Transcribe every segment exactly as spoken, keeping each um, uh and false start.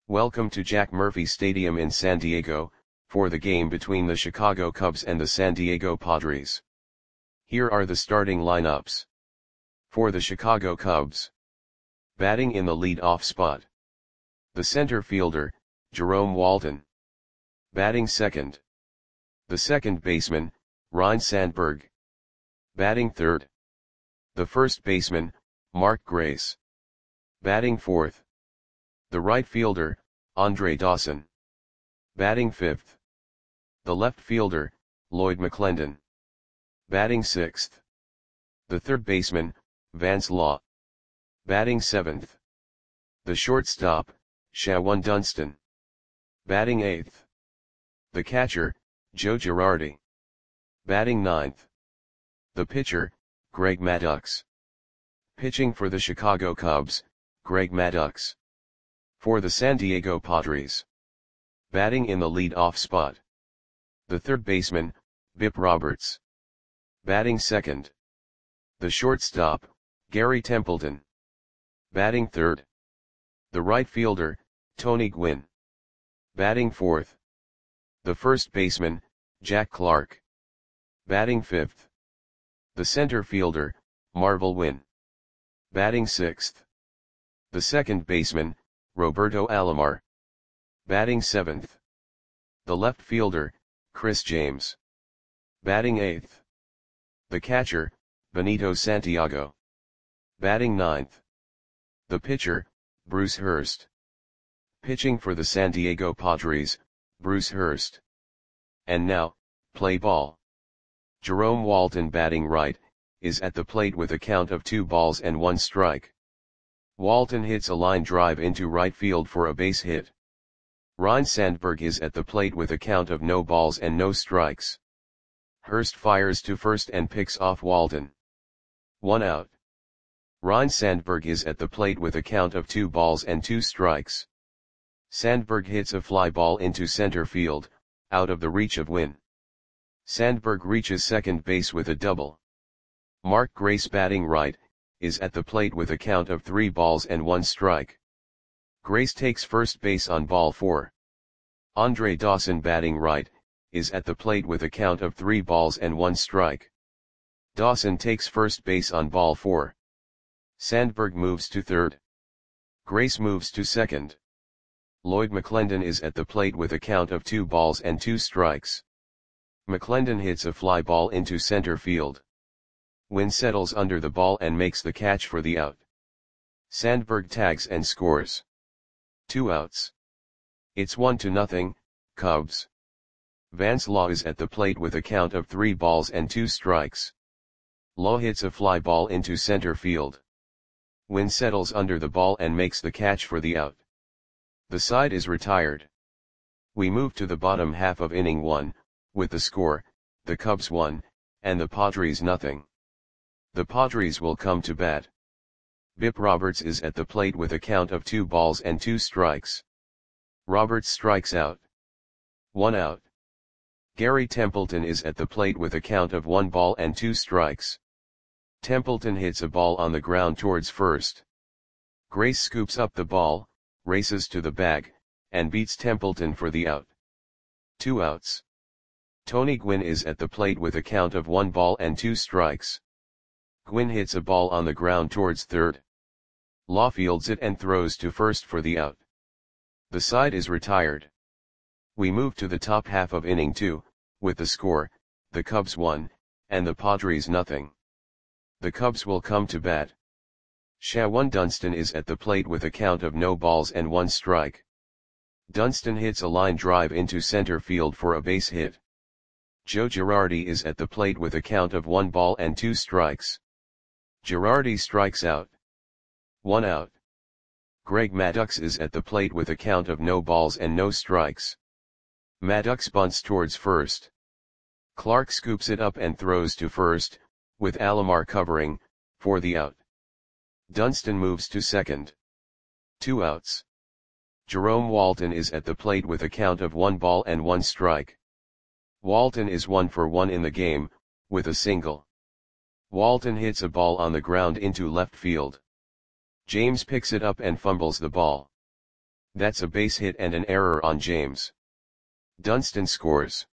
Welcome to Jack Murphy Stadium in San Diego, for the game between the Chicago Cubs and the San Diego Padres. Here are the starting lineups. For the Chicago Cubs. Batting in the lead-off spot. The center fielder, Jerome Walton. Batting second. The second baseman, Ryne Sandberg. Batting third. The first baseman, Mark Grace. Batting fourth. The right fielder, Andre Dawson. Batting fifth. The left fielder, Lloyd McClendon. Batting sixth. The third baseman, Vance Law. Batting seventh. The shortstop, Shawon Dunston. Batting eighth. The catcher, Joe Girardi. Batting ninth. The pitcher, Greg Maddux. Pitching for the Chicago Cubs, Greg Maddux. For the San Diego Padres. Batting in the lead-off spot. The third baseman, Bip Roberts. Batting second. The shortstop, Gary Templeton. Batting third. The right fielder, Tony Gwynn. Batting fourth. The first baseman, Jack Clark. Batting fifth. The center fielder, Marvel Wynn. Batting sixth. The second baseman, Roberto Alomar. Batting seventh. The left fielder, Chris James. Batting eighth. The catcher, Benito Santiago. Batting ninth. The pitcher, Bruce Hurst. Pitching for the San Diego Padres, Bruce Hurst. And now, play ball. Jerome Walton batting right, is at the plate with a count of two balls and one strike. Walton hits a line drive into right field for a base hit. Ryne Sandberg is at the plate with a count of no balls and no strikes. Hurst fires to first and picks off Walton. One out. Ryne Sandberg is at the plate with a count of two balls and two strikes. Sandberg hits a fly ball into center field, out of the reach of Wynn. Sandberg reaches second base with a double. Mark Grace batting right, is at the plate with a count of three balls and one strike. Grace takes first base on ball four. Andre Dawson batting right, is at the plate with a count of three balls and one strike. Dawson takes first base on ball four. Sandberg moves to third. Grace moves to second. Lloyd McClendon is at the plate with a count of two balls and two strikes. McClendon hits a fly ball into center field. Wynn settles under the ball and makes the catch for the out. Sandberg tags and scores. Two outs. It's one to nothing, Cubs. Vance Law is at the plate with a count of three balls and two strikes. Law hits a fly ball into center field. Wynn settles under the ball and makes the catch for the out. The side is retired. We move to the bottom half of inning one, with the score, the Cubs one, and the Padres nothing. The Padres will come to bat. Bip Roberts is at the plate with a count of two balls and two strikes. Roberts strikes out. One out. Gary Templeton is at the plate with a count of one ball and two strikes. Templeton hits a ball on the ground towards first. Grace scoops up the ball, races to the bag, and beats Templeton for the out. Two outs. Tony Gwynn is at the plate with a count of one ball and two strikes. Gwynn hits a ball on the ground towards third. Law fields it and throws to first for the out. The side is retired. We move to the top half of inning two, with the score, the Cubs one, and the Padres nothing. The Cubs will come to bat. Shawon Dunston is at the plate with a count of no balls and one strike. Dunston hits a line drive into center field for a base hit. Joe Girardi is at the plate with a count of one ball and two strikes. Girardi strikes out. One out. Greg Maddux is at the plate with a count of no balls and no strikes. Maddux bunts towards first. Clark scoops it up and throws to first, with Alomar covering, for the out. Dunston moves to second. Two outs. Jerome Walton is at the plate with a count of one ball and one strike. Walton is one for one in the game, with a single. Walton hits a ball on the ground into left field. James picks it up and fumbles the ball. That's a base hit and an error on James. Dunston scores.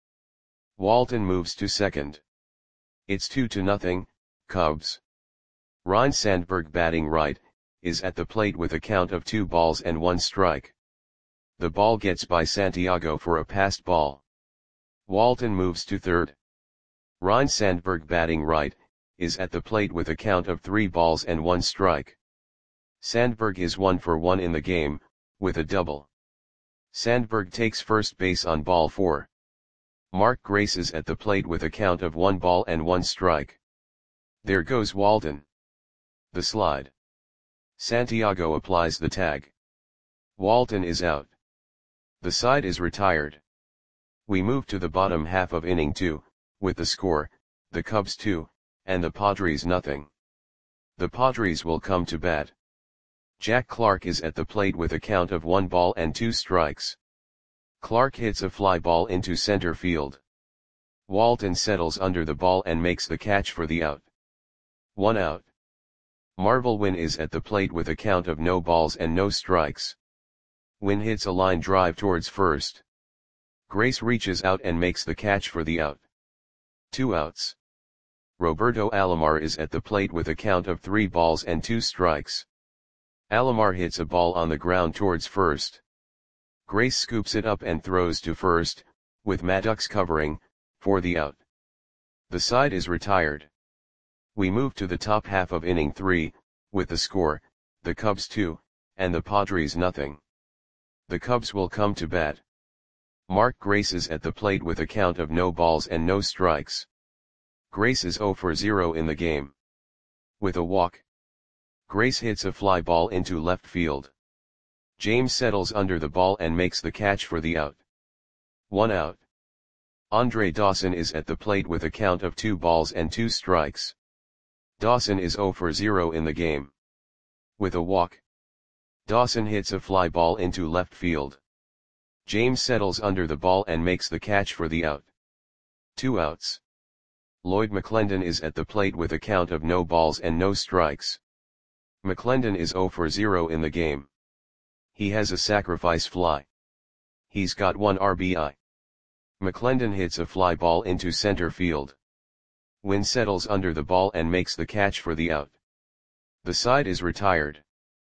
Walton moves to second. It's two to nothing, Cubs. Ryne Sandberg, batting right, is at the plate with a count of two balls and one strike. The ball gets by Santiago for a passed ball. Walton moves to third. Ryne Sandberg, batting right, is at the plate with a count of three balls and one strike. Sandberg is one for one in the game, with a double. Sandberg takes first base on ball four. Mark Grace is at the plate with a count of one ball and one strike. There goes Walton. The slide. Santiago applies the tag. Walton is out. The side is retired. We move to the bottom half of inning two, with the score, the Cubs two, and the Padres nothing. The Padres will come to bat. Jack Clark is at the plate with a count of one ball and two strikes. Clark hits a fly ball into center field. Walton settles under the ball and makes the catch for the out. One out. Marvel Wynn is at the plate with a count of no balls and no strikes. Wynn hits a line drive towards first. Grace reaches out and makes the catch for the out. Two outs. Roberto Alomar is at the plate with a count of three balls and two strikes. Alomar hits a ball on the ground towards first. Grace scoops it up and throws to first, with Maddox covering, for the out. The side is retired. We move to the top half of inning three, with the score, the Cubs two, and the Padres nothing. The Cubs will come to bat. Mark Grace is at the plate with a count of no balls and no strikes. Grace is zero for zero in the game. With a walk. Grace hits a fly ball into left field. James settles under the ball and makes the catch for the out. One out. Andre Dawson is at the plate with a count of two balls and two strikes. Dawson is zero for zero in the game. With a walk. Dawson hits a fly ball into left field. James settles under the ball and makes the catch for the out. Two outs. Lloyd McClendon is at the plate with a count of no balls and no strikes. McClendon is zero for zero in the game. He has a sacrifice fly. He's got one R B I. McClendon hits a fly ball into center field. Wynn settles under the ball and makes the catch for the out. The side is retired.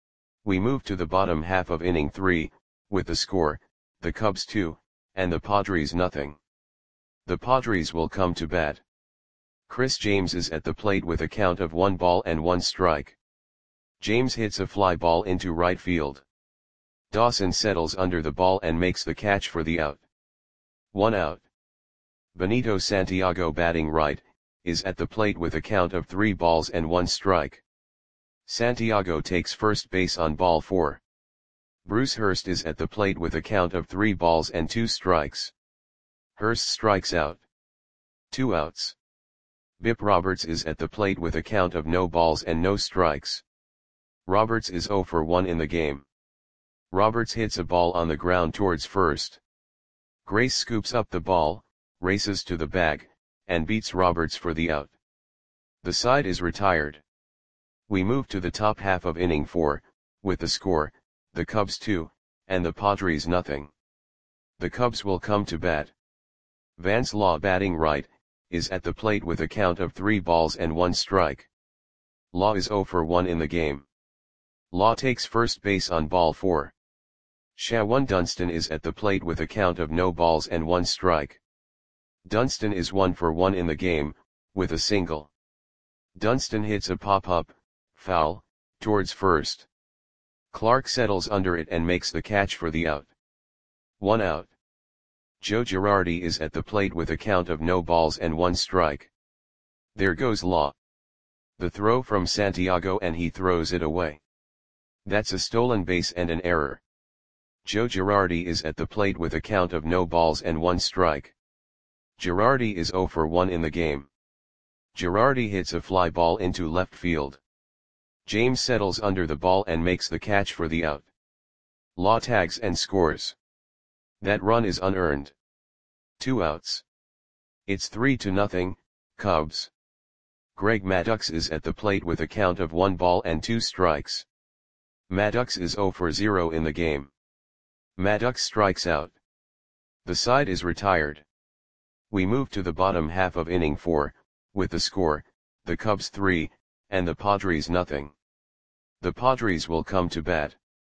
We move to the bottom half of inning three, with the score, the Cubs two, and the Padres nothing. The Padres will come to bat. Chris James is at the plate with a count of one ball and one strike. James hits a fly ball into right field. Dawson settles under the ball and makes the catch for the out. One out. Benito Santiago, batting right, is at the plate with a count of three balls and one strike. Santiago takes first base on ball four. Bruce Hurst is at the plate with a count of three balls and two strikes. Hurst strikes out. Two outs. Bip Roberts is at the plate with a count of no balls and no strikes. Roberts is zero for one in the game. Roberts hits a ball on the ground towards first. Grace scoops up the ball, races to the bag, and beats Roberts for the out. The side is retired. We move to the top half of inning four, with the score, the Cubs two, and the Padres nothing. The Cubs will come to bat. Vance Law, batting right, is at the plate with a count of three balls and one strike. Law is zero for one in the game. Law takes first base on ball four. Shawan Dunston is at the plate with a count of no balls and one strike. Dunston is one for one in the game, with a single. Dunston hits a pop-up, foul, towards first. Clark settles under it and makes the catch for the out. One out. Joe Girardi is at the plate with a count of no balls and one strike. There goes Law. The throw from Santiago and he throws it away. That's a stolen base and an error. Joe Girardi is at the plate with a count of no balls and one strike. Girardi is zero for one in the game. Girardi hits a fly ball into left field. James settles under the ball and makes the catch for the out. Law tags and scores. That run is unearned. Two outs. It's three to nothing, Cubs. Greg Maddux is at the plate with a count of one ball and two strikes. Maddux is zero for zero in the game. Maddox strikes out. The side is retired. We move to the bottom half of inning four, with the score, the Cubs three, and the Padres nothing. The Padres will come to bat.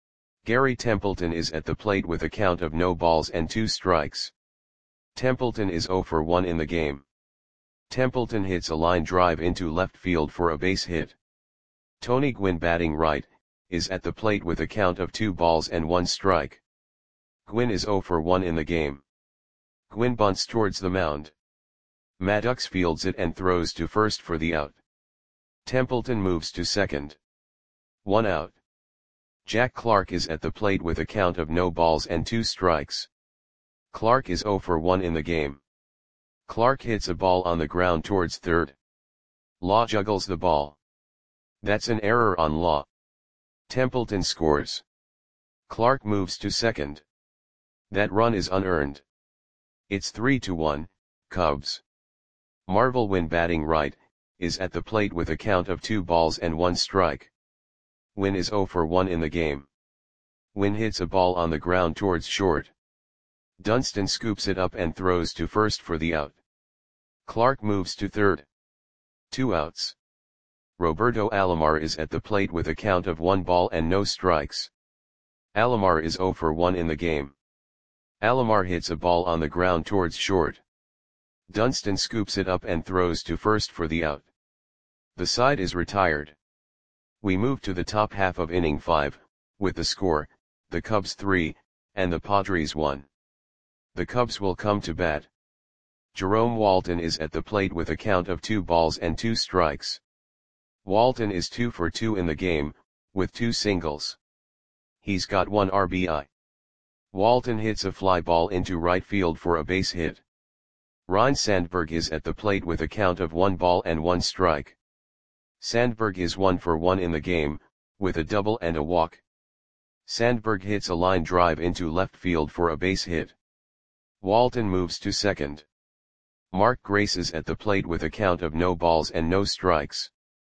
Gary Templeton is at the plate with a count of no balls and two strikes. Templeton is oh for one in the game. Templeton hits a line drive into left field for a base hit. Tony Gwynn, batting right, is at the plate with a count of two balls and one strike. Gwynn is oh for one in the game. Gwynn bunts towards the mound. Maddox fields it and throws to first for the out. Templeton moves to second. One out. Jack Clark is at the plate with a count of no balls and two strikes. Clark is oh for one in the game. Clark hits a ball on the ground towards third. Law juggles the ball. That's an error on Law. Templeton scores. Clark moves to second. That run is unearned. It's three to one, Cubs. Marvel Wynn, batting right, is at the plate with a count of two balls and one strike. Wynn is oh for one in the game. Wynn hits a ball on the ground towards short. Dunston scoops it up and throws to first for the out. Clark moves to third. Two outs. Roberto Alomar is at the plate with a count of one ball and no strikes. Alomar is oh for one in the game. Alomar hits a ball on the ground towards short. Dunston scoops it up and throws to first for the out. The side is retired. We move to the top half of inning five, with the score, the Cubs three, and the Padres one. The Cubs will come to bat. Jerome Walton is at the plate with a count of two balls and two strikes. Walton is two for two in the game, with two singles. He's got one R B I. Walton hits a fly ball into right field for a base hit. Ryne Sandberg is at the plate with a count of one ball and one strike. Sandberg is one for one in the game, with a double and a walk. Sandberg hits a line drive into left field for a base hit. Walton moves to second. Mark Grace is at the plate with a count of no balls and no strikes.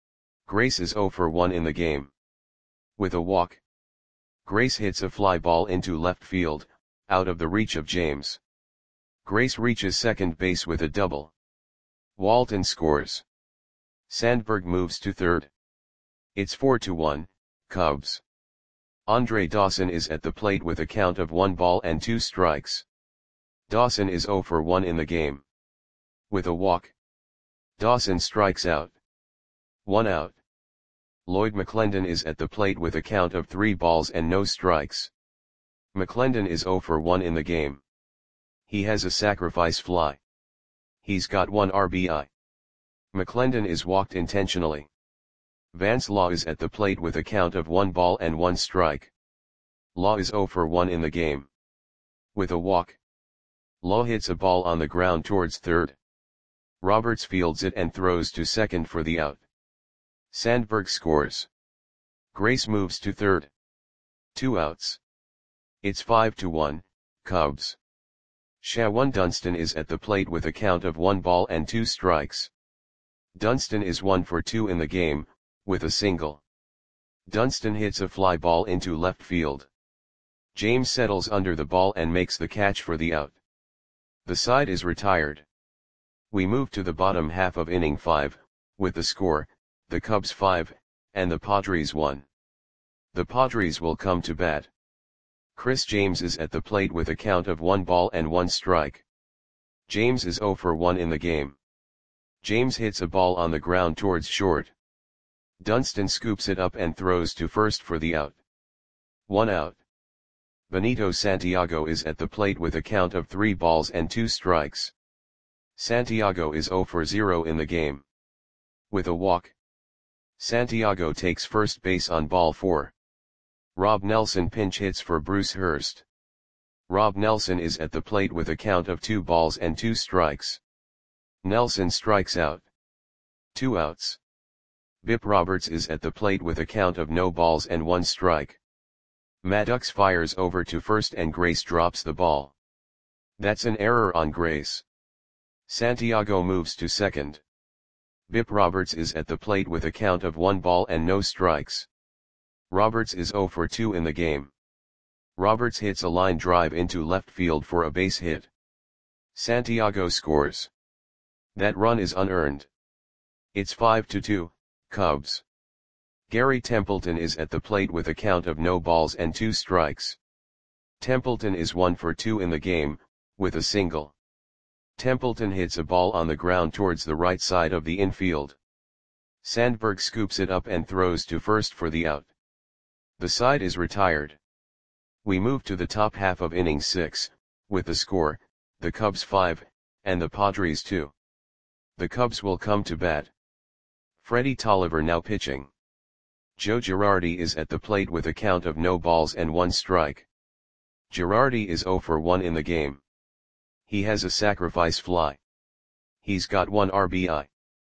Grace is oh for one in the game. With a walk. Grace hits a fly ball into left field, out of the reach of James. Grace reaches second base with a double. Walton scores. Sandberg moves to third. It's four to one, Cubs. Andre Dawson is at the plate with a count of one ball and two strikes. Dawson is oh for one in the game. With a walk. Dawson strikes out. One out. Lloyd McClendon is at the plate with a count of three balls and no strikes. McClendon is oh for one in the game. He has a sacrifice fly. He's got one R B I. McClendon is walked intentionally. Vance Law is at the plate with a count of one ball and one strike. Law is oh for one in the game. With a walk. Law hits a ball on the ground towards third. Roberts fields it and throws to second for the out. Sandberg scores. Grace moves to third. Two outs. It's five to one, Cubs. Shawan Dunston is at the plate with a count of one ball and two strikes. Dunston is one for two in the game, with a single. Dunston hits a fly ball into left field. James settles under the ball and makes the catch for the out. The side is retired. We move to the bottom half of inning five, with the score, the Cubs five, and the Padres one. The Padres will come to bat. Chris James is at the plate with a count of one ball and one strike. James is oh for one in the game. James hits a ball on the ground towards short. Dunston scoops it up and throws to first for the out. One out. Benito Santiago is at the plate with a count of three balls and two strikes. Santiago is oh for zero in the game. With a walk. Santiago takes first base on ball four. Rob Nelson pinch hits for Bruce Hurst. Rob Nelson is at the plate with a count of two balls and two strikes. Nelson strikes out. Two outs. Bip Roberts is at the plate with a count of no balls and one strike. Maddox fires over to first and Grace drops the ball. That's an error on Grace. Santiago moves to second. Bip Roberts is at the plate with a count of one ball and no strikes. Roberts is oh for two in the game. Roberts hits a line drive into left field for a base hit. Santiago scores. That run is unearned. It's five to two, Cubs. Gary Templeton is at the plate with a count of no balls and two strikes. Templeton is one for two in the game, with a single. Templeton hits a ball on the ground towards the right side of the infield. Sandberg scoops it up and throws to first for the out. The side is retired. We move to the top half of inning six, with the score, the Cubs five, and the Padres two. The Cubs will come to bat. Freddie Tolliver now pitching. Joe Girardi is at the plate with a count of no balls and one strike. Girardi is zero for one in the game. He has a sacrifice fly. He's got one R B I.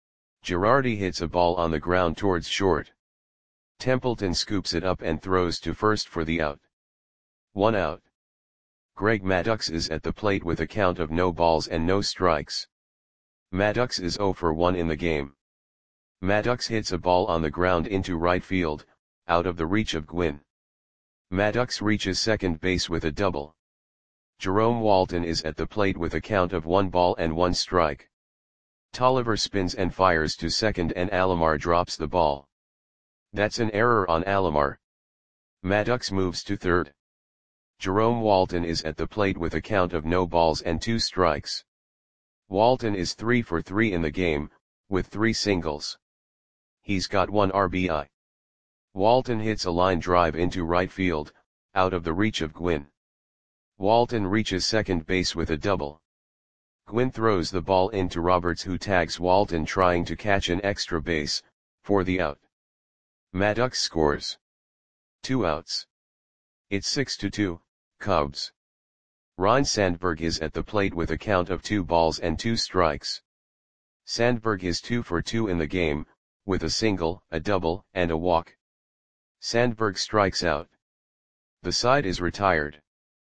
Girardi hits a ball on the ground towards short. Templeton scoops it up and throws to first for the out. One out. Greg Maddux is at the plate with a count of no balls and no strikes. Maddux is zero for one in the game. Maddux hits a ball on the ground into right field, out of the reach of Gwynn. Maddux reaches second base with a double. Jerome Walton is at the plate with a count of one ball and one strike. Tolliver spins and fires to second and Alomar drops the ball. That's an error on Alomar. Maddux moves to third. Jerome Walton is at the plate with a count of no balls and two strikes. Walton is three for three in the game, with three singles. He's got one R B I. Walton hits a line drive into right field, out of the reach of Gwynn. Walton reaches second base with a double. Gwynn throws the ball into Roberts, who tags Walton trying to catch an extra base, for the out. Maddux scores. Two outs. It's six to two, Cubs. Ryne Sandberg is at the plate with a count of two balls and two strikes. Sandberg is two for two in the game, with a single, a double, and a walk. Sandberg strikes out. The side is retired.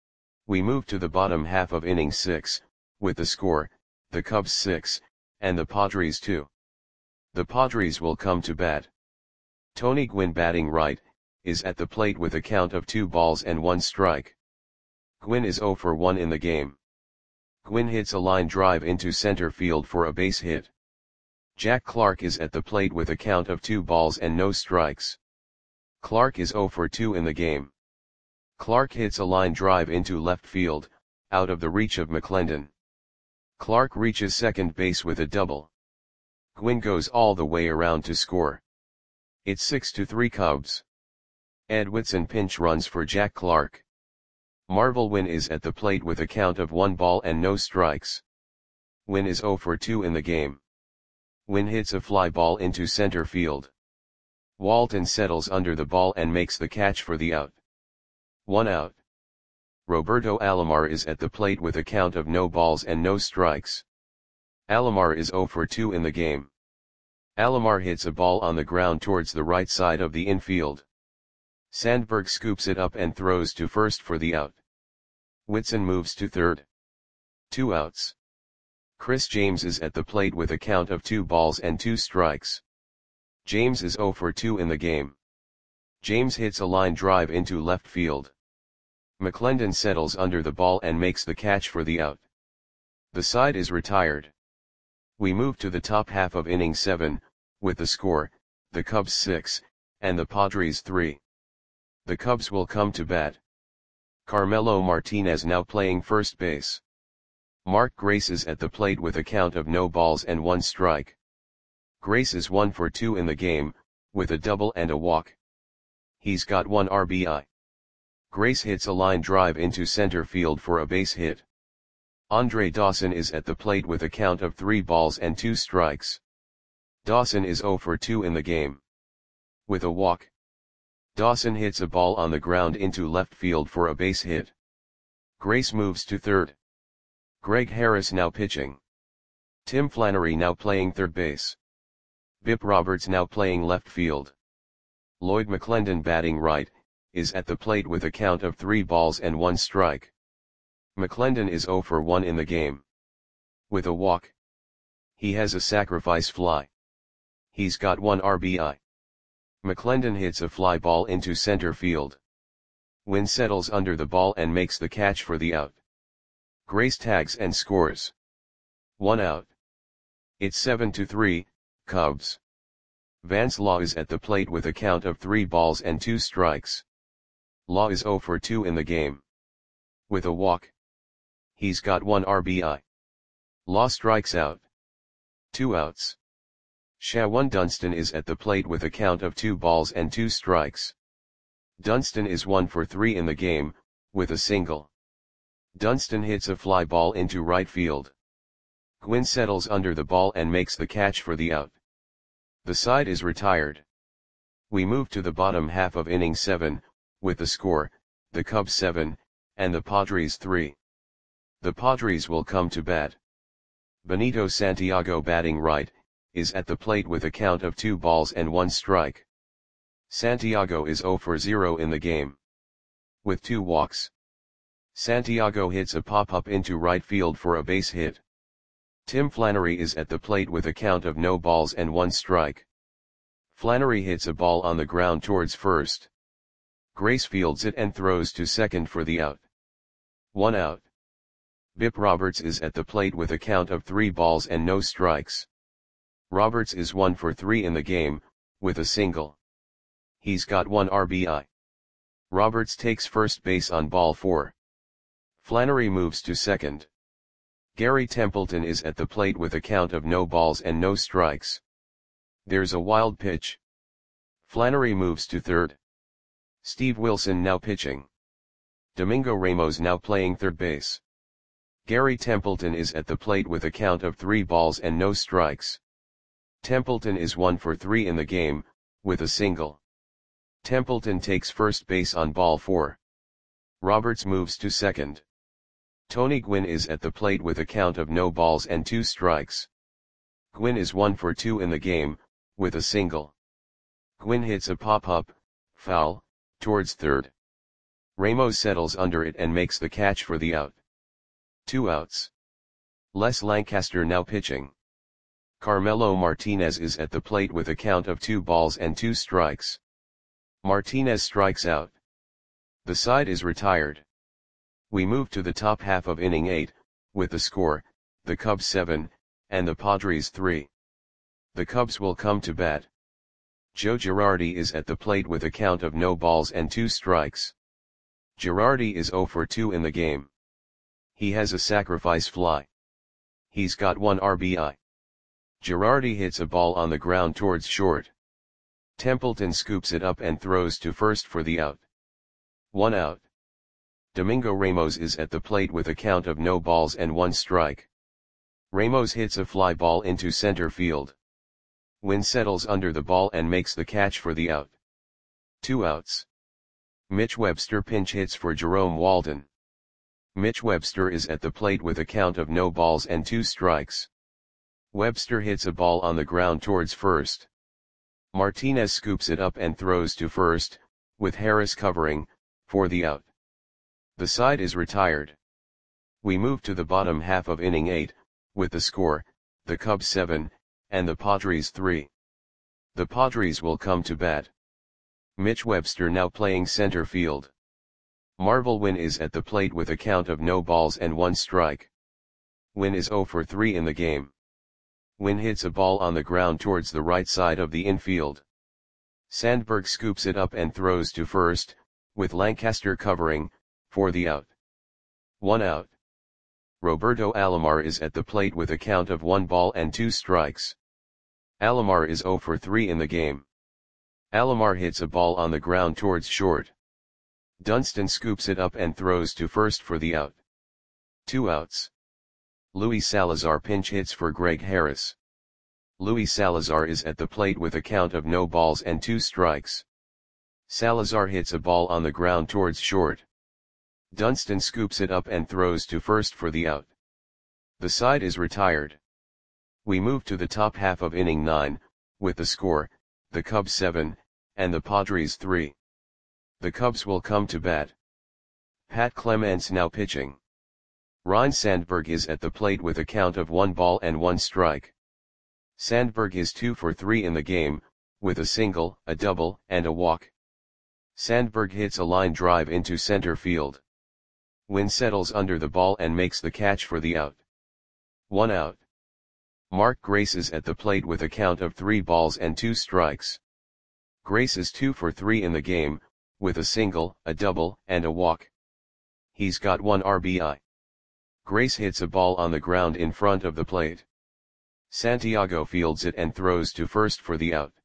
We move to the bottom half of inning six, with the score, the Cubs six, and the Padres two. The Padres will come to bat. Tony Gwynn, batting right, is at the plate with a count of two balls and one strike. Gwynn is zero for one in the game. Gwynn hits a line drive into center field for a base hit. Jack Clark is at the plate with a count of two balls and no strikes. Clark is zero for two in the game. Clark hits a line drive into left field, out of the reach of McClendon. Clark reaches second base with a double. Gwynn goes all the way around to score. It's six to three Cubs. Ed Whitson pinch runs for Jack Clark. Marvel Wynn is at the plate with a count of one ball and no strikes. Wynn is zero for two in the game. Wynn hits a fly ball into center field. Walton settles under the ball and makes the catch for the out. One out. Roberto Alomar is at the plate with a count of no balls and no strikes. Alomar is zero for two in the game. Alomar hits a ball on the ground towards the right side of the infield. Sandberg scoops it up and throws to first for the out. Whitson moves to third. Two outs. Chris James is at the plate with a count of two balls and two strikes. James is zero for two in the game. James hits a line drive into left field. McClendon settles under the ball and makes the catch for the out. The side is retired. We move to the top half of inning seven, with the score, the Cubs six, and the Padres three. The Cubs will come to bat. Carmelo Martinez now playing first base. Mark Grace is at the plate with a count of no balls and one strike. Grace is one for two in the game, with a double and a walk. He's got one R B I. Grace hits a line drive into center field for a base hit. Andre Dawson is at the plate with a count of three balls and two strikes. Dawson is zero for two in the game. With a walk. Dawson hits a ball on the ground into left field for a base hit. Grace moves to third. Greg Harris now pitching. Tim Flannery now playing third base. Bip Roberts now playing left field. Lloyd McClendon, batting right, is at the plate with a count of three balls and one strike. McClendon is zero for one in the game. With a walk. He has a sacrifice fly. He's got one R B I. McClendon hits a fly ball into center field. Gwynn settles under the ball and makes the catch for the out. Grace tags and scores. One out. It's seven to three, Cubs. Vance Law is at the plate with a count of three balls and two strikes. Law is oh for two in the game. With a walk. He's got one R B I. Law strikes out. Two outs. Shawan Dunston is at the plate with a count of two balls and two strikes. Dunston is one for three in the game, with a single. Dunston hits a fly ball into right field. Gwynn settles under the ball and makes the catch for the out. The side is retired. We move to the bottom half of inning seven, with the score, the Cubs seven, and the Padres three. The Padres will come to bat. Benito Santiago, batting right, is at the plate with a count of two balls and one strike. Santiago is oh for zero in the game. With two walks. Santiago hits a pop-up into right field for a base hit. Tim Flannery is at the plate with a count of no balls and one strike. Flannery hits a ball on the ground towards first. Grace fields it and throws to second for the out. One out. Bip Roberts is at the plate with a count of three balls and no strikes. Roberts is one for three in the game, with a single. He's got one R B I. Roberts takes first base on ball four. Flannery moves to second. Gary Templeton is at the plate with a count of no balls and no strikes. There's a wild pitch. Flannery moves to third. Steve Wilson now pitching. Domingo Ramos now playing third base. Gary Templeton is at the plate with a count of three balls and no strikes. Templeton is one for three in the game, with a single. Templeton takes first base on ball four. Roberts moves to second. Tony Gwynn is at the plate with a count of no balls and two strikes. Gwynn is one for two in the game, with a single. Gwynn hits a pop-up, foul, towards third. Ramos settles under it and makes the catch for the out. Two outs. Les Lancaster now pitching. Carmelo Martinez is at the plate with a count of two balls and two strikes. Martinez strikes out. The side is retired. We move to the top half of inning eight, with the score, the Cubs seven, and the Padres three. The Cubs will come to bat. Joe Girardi is at the plate with a count of no balls and two strikes. Girardi is oh for two in the game. He has a sacrifice fly. He's got one R B I. Girardi hits a ball on the ground towards short. Templeton scoops it up and throws to first for the out. One out. Domingo Ramos is at the plate with a count of no balls and one strike. Ramos hits a fly ball into center field. Gwynn settles under the ball and makes the catch for the out. Two outs. Mitch Webster pinch hits for Jerome Walden. Mitch Webster is at the plate with a count of no balls and two strikes. Webster hits a ball on the ground towards first. Martinez scoops it up and throws to first, with Harris covering, for the out. The side is retired. We move to the bottom half of inning eight, with the score, the Cubs seven, and the Padres three. The Padres will come to bat. Mitch Webster now playing center field. Marvel Wynn is at the plate with a count of no balls and one strike. Wynn is oh for three in the game. Wynn hits a ball on the ground towards the right side of the infield. Sandberg scoops it up and throws to first, with Lancaster covering, for the out. One out. Roberto Alomar is at the plate with a count of one ball and two strikes. Alomar is oh for three in the game. Alomar hits a ball on the ground towards short. Dunston scoops it up and throws to first for the out. Two outs. Luis Salazar pinch hits for Greg Harris. Luis Salazar is at the plate with a count of no balls and two strikes. Salazar hits a ball on the ground towards short. Dunston scoops it up and throws to first for the out. The side is retired. We move to the top half of inning nine, with the score, the Cubs seven, and the Padres three. The Cubs will come to bat. Pat Clements now pitching. Ryne Sandberg is at the plate with a count of one ball and one strike. Sandberg is two for three in the game, with a single, a double, and a walk. Sandberg hits a line drive into center field. Wynn settles under the ball and makes the catch for the out. One out. Mark Grace is at the plate with a count of three balls and two strikes. Grace is two for three in the game, with a single, a double, and a walk. He's got one R B I. Grace hits a ball on the ground in front of the plate. Santiago fields it and throws to first for the out.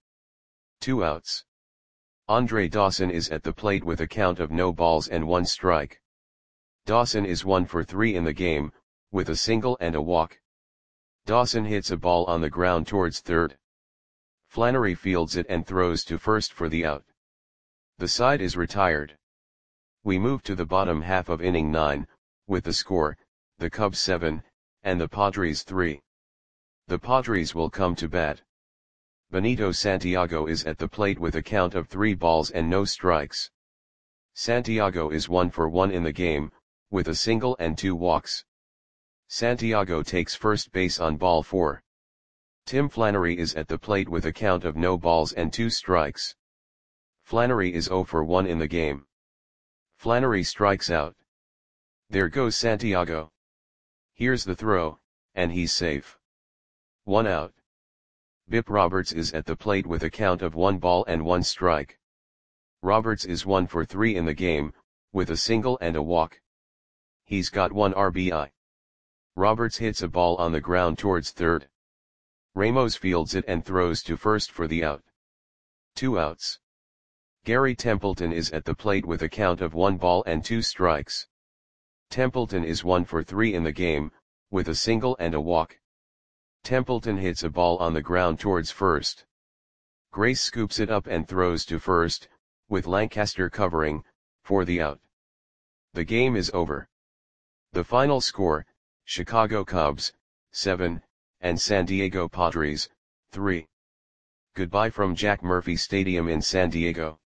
Two outs. Andre Dawson is at the plate with a count of no balls and one strike. Dawson is one for three in the game, with a single and a walk. Dawson hits a ball on the ground towards third. Flannery fields it and throws to first for the out. The side is retired. We move to the bottom half of inning nine, with the score, the Cubs seven, and the Padres three. The Padres will come to bat. Benito Santiago is at the plate with a count of three balls and no strikes. Santiago is one for one in the game, with a single and two walks. Santiago takes first base on ball four. Tim Flannery is at the plate with a count of no balls and two strikes. Flannery is zero for one in the game. Flannery strikes out. There goes Santiago. Here's the throw, and he's safe. One out. Bip Roberts is at the plate with a count of one ball and one strike. Roberts is one for three in the game, with a single and a walk. He's got one R B I. Roberts hits a ball on the ground towards third. Ramos fields it and throws to first for the out. Two outs. Gary Templeton is at the plate with a count of one ball and two strikes. Templeton is one for three in the game, with a single and a walk. Templeton hits a ball on the ground towards first. Grace scoops it up and throws to first, with Lancaster covering, for the out. The game is over. The final score, Chicago Cubs, seven, and San Diego Padres, three. Goodbye from Jack Murphy Stadium in San Diego.